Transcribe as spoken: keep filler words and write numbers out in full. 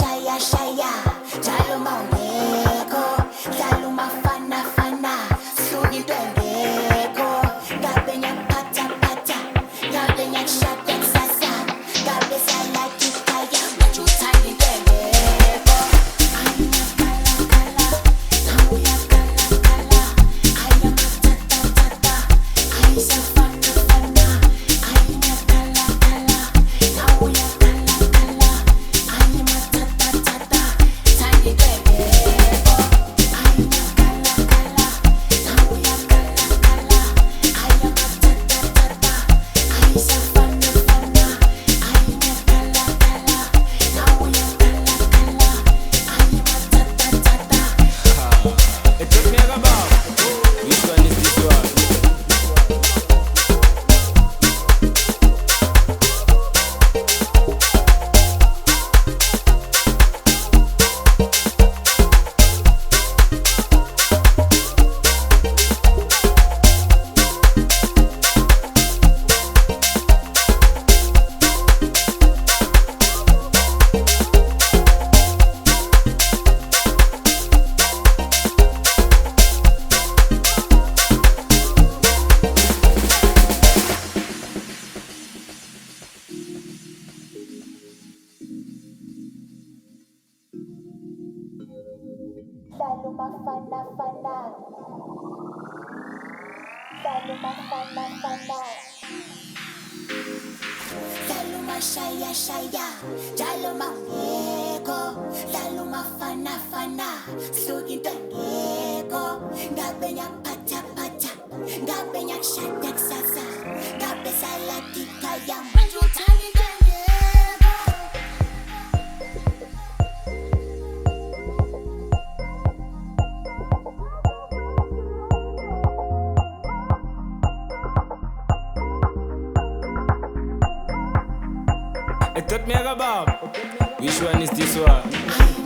shaya shaya, jalo maungeko, jalo mafana fana, sudi dwengeko, gabe nyak pata pata, gabe nyak shaka sasa, gabe salaki kaya, machu tani dwengeko. Aya kala kala, aya kala kala, aya matata tata, aya safana fana, aya kala kala, aya kala kala, aya matata tata, tani dwengeko. Aya kala kala, aya kala kala, aya matata tata, aya safana fana, aya kala kala, aya kala kala, aya matata tata. It took me a bow. Which one is this one? Selalu mafana fana, selalu mafana fana, selalu mashaya shaya, jalo maungeko, selalu mafana fana, sudi dwengeko, gabe nyak pata pata, gabe nyak shadak sasa, gabe salaki kaya, machu tani dwengeko. It took me a bow. Which one is this one?